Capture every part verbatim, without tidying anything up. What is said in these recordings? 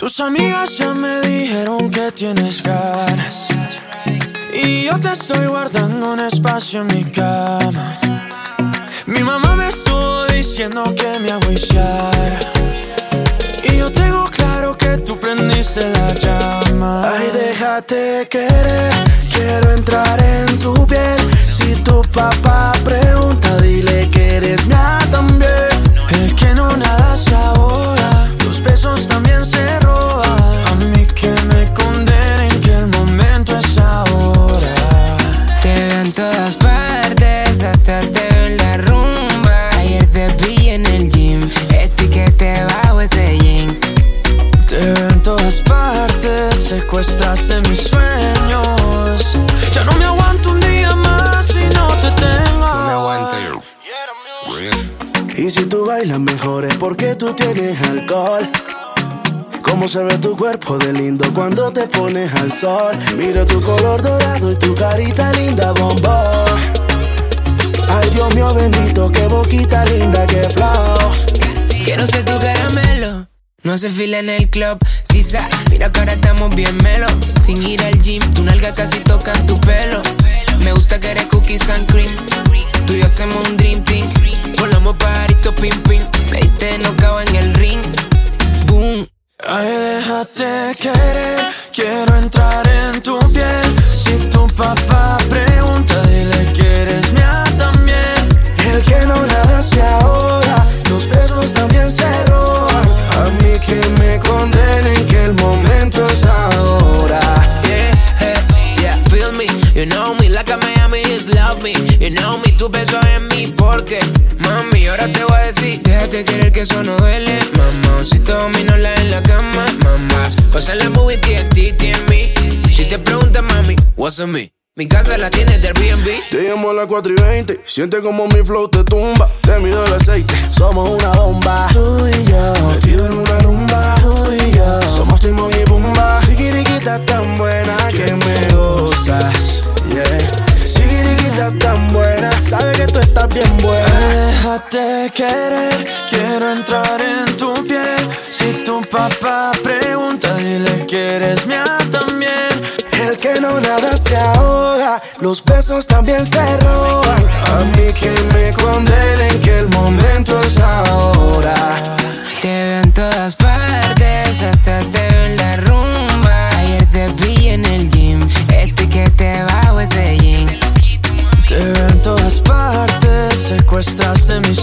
Tus amigas ya me dijeron que tienes ganas y yo te estoy guardando un espacio en mi cama. Mi mamá me estuvo diciendo que me agüiciara y yo tengo claro que tú prendiste la llama. Ay, déjate querer, quiero entrar en tu piel. Si tu papá pregunta, dile que eres mía también. El que no nada se ahoga, los besos también se roban. A mí que me condenen, que el momento es ahora. Te veo en todas partes, hasta te veo en la rumba. Ayer te vi en el gym, etiquete bajo ese jean. Te veo en todas partes, secuestraste mis sueños. Ya no me aguanto un día más si no te tengo. No me aguanto yo. Y si tú bailas mejor es porque tú tienes alcohol. Cómo se ve tu cuerpo de lindo cuando te pones al sol. Mira tu color dorado y tu carita linda, bombón. Ay, Dios mío bendito, qué boquita linda, qué flow. Quiero ser tu caramelo, no hace fila en el club. Sisa, mira que ahora estamos bien melo. Sin ir al gym, tu nalga casi toca tu pelo. Me gusta que eres cookies and cream. Tú y yo hacemos un dream team. Volamos pajarito pim pim. Me diste knockout en el ring. Boom. Ay, déjate querer, quiero entrar en tu piel. Si tu papá pregunta, dile que eres mía también. El que no nada se ahoga, los besos también se roban. A mí que me condenen, que el momento es ahora. Yeah, hey, yeah, feel me, you know me, like a Miami just love me. You know me, tu beso en mí, porque mami, ahora te voy a decir, déjate querer que eso no duele, mamá. Si te domino la en la cama, mamá. Pásale movie T N T, T N B. Si te preguntas, mami, what's on me? Mi casa la tienes del Airbnb. Te llamo a las cuatro y veinte, siente como mi flow te tumba. Te mido el aceite, somos una bomba. Tú y yo, metido en una rumba. Tú y yo, somos Timón y Pumba. Sigiriquita tan buena que me gustas, yeah. Sigiriquita tan buena, sabe que tú estás bien buena. Déjate querer, quiero entrar en tu piel. Si tu papá pregunta, dile que eres mía también. El que no nada se ahoga, los besos también se roban. A mí que me condenen, que el momento es ahora. Te veo en todas partes, hasta te veo en la rumba. Ayer te vi en el gym, etiquete bajo ese jean. Te veo en todas partes, secuestraste mis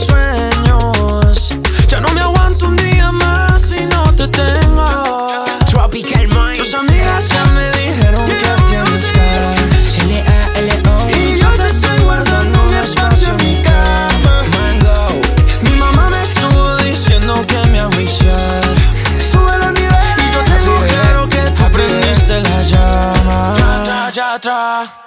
sueños. Ya no me aguanto un día más si no te tengo. Tropical Mind. Tus amigas ya me dijeron que tienes ganas L A L O. y yo te estoy guardando un espacio en mi cama. Mango. Mi mamá me estuvo diciendo que me agüiciara. Sube los niveles Y yo tengo claro que tú prendiste la llama. Ya, ya, ya, ya.